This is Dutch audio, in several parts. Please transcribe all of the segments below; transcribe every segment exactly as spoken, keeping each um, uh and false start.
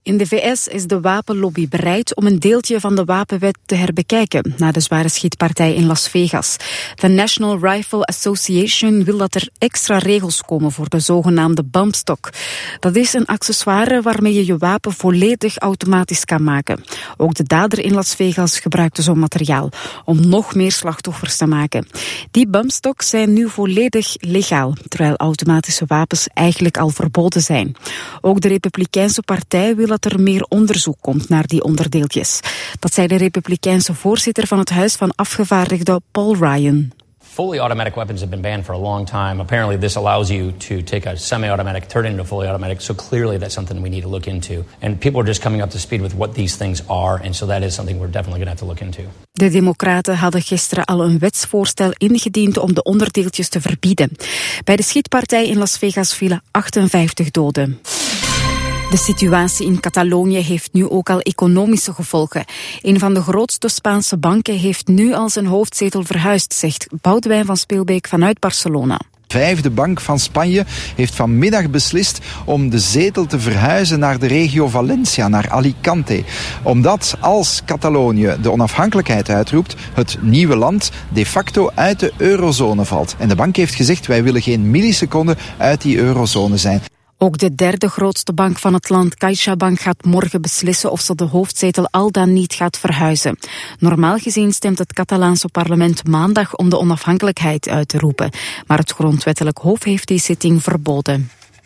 In de V S is de wapenlobby bereid om een deeltje van de wapenwet te herbekijken na de zware schietpartij in Las Vegas. De National Rifle Association wil dat er extra regels komen voor de zogenaamde bump stock. Dat is een accessoire waarmee je je wapen volledig automatisch kan maken. Ook de dader in Las Vegas gebruikte zo'n materiaal om nog meer slachtoffers te maken. Die bump stocks zijn nu volledig legaal, terwijl automatische wapens eigenlijk al verboden zijn. Ook de Republikeinse partij wil dat er meer onderzoek komt naar die onderdeeltjes. Dat zei de Republikeinse voorzitter van het Huis van Afgevaardigden, Paul Ryan. Fully automatic weapons have been banned for a long time. Apparently this allows you to take a semi-automatic, turn it into fully automatic. So clearly that's something we need to look into. And people are just coming up to speed with what these things are. And so that is something we're definitely going to have to look into. De Democraten hadden gisteren al een wetsvoorstel ingediend om de onderdeeltjes te verbieden. Bij de schietpartij in Las Vegas vielen achtenvijftig doden. De situatie in Catalonië heeft nu ook al economische gevolgen. Een van de grootste Spaanse banken heeft nu al zijn hoofdzetel verhuisd, zegt Boudewijn van Speelbeek vanuit Barcelona. De vijfde bank van Spanje heeft vanmiddag beslist om de zetel te verhuizen naar de regio Valencia, naar Alicante. Omdat als Catalonië de onafhankelijkheid uitroept, het nieuwe land de facto uit de eurozone valt. En de bank heeft gezegd, wij willen geen milliseconde uit die eurozone zijn. Ook de derde grootste bank van het land, CaixaBank, gaat morgen beslissen of ze de hoofdzetel al dan niet gaat verhuizen. Normaal gezien stemt het Catalaanse parlement maandag om de onafhankelijkheid uit te roepen. Maar het grondwettelijk hof heeft die zitting verboden.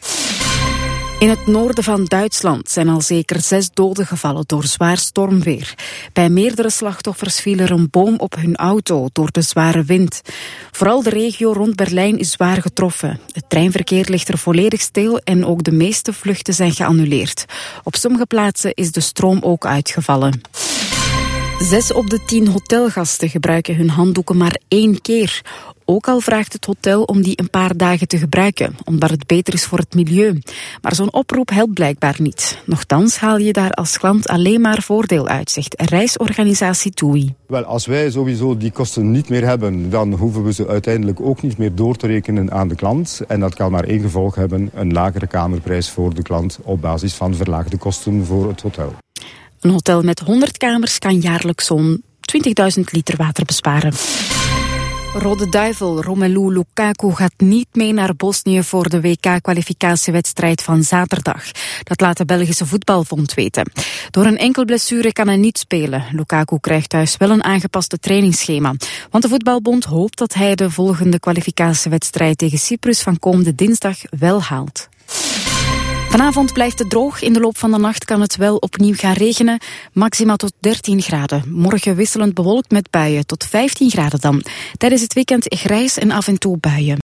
In het noorden van Duitsland zijn al zeker zes doden gevallen door zwaar stormweer. Bij meerdere slachtoffers viel er een boom op hun auto door de zware wind. Vooral de regio rond Berlijn is zwaar getroffen. Het treinverkeer ligt er volledig stil en ook de meeste vluchten zijn geannuleerd. Op sommige plaatsen is de stroom ook uitgevallen. Zes op de tien hotelgasten gebruiken hun handdoeken maar één keer. Ook al vraagt het hotel om die een paar dagen te gebruiken, omdat het beter is voor het milieu. Maar zo'n oproep helpt blijkbaar niet. Nochtans haal je daar als klant alleen maar voordeel uit, zegt reisorganisatie T U I. Wel, als wij sowieso die kosten niet meer hebben, dan hoeven we ze uiteindelijk ook niet meer door te rekenen aan de klant. En dat kan maar één gevolg hebben, een lagere kamerprijs voor de klant op basis van verlaagde kosten voor het hotel. Een hotel met honderd kamers kan jaarlijks zo'n twintigduizend liter water besparen. Rode Duivel Romelu Lukaku gaat niet mee naar Bosnië voor de W K-kwalificatiewedstrijd van zaterdag. Dat laat de Belgische voetbalbond weten. Door een enkel blessure kan hij niet spelen. Lukaku krijgt thuis wel een aangepaste trainingsschema. Want de voetbalbond hoopt dat hij de volgende kwalificatiewedstrijd tegen Cyprus van komende dinsdag wel haalt. Vanavond blijft het droog. In de loop van de nacht kan het wel opnieuw gaan regenen. Maximaal tot dertien graden. Morgen wisselend bewolkt met buien tot vijftien graden dan. Tijdens het weekend grijs en af en toe buien.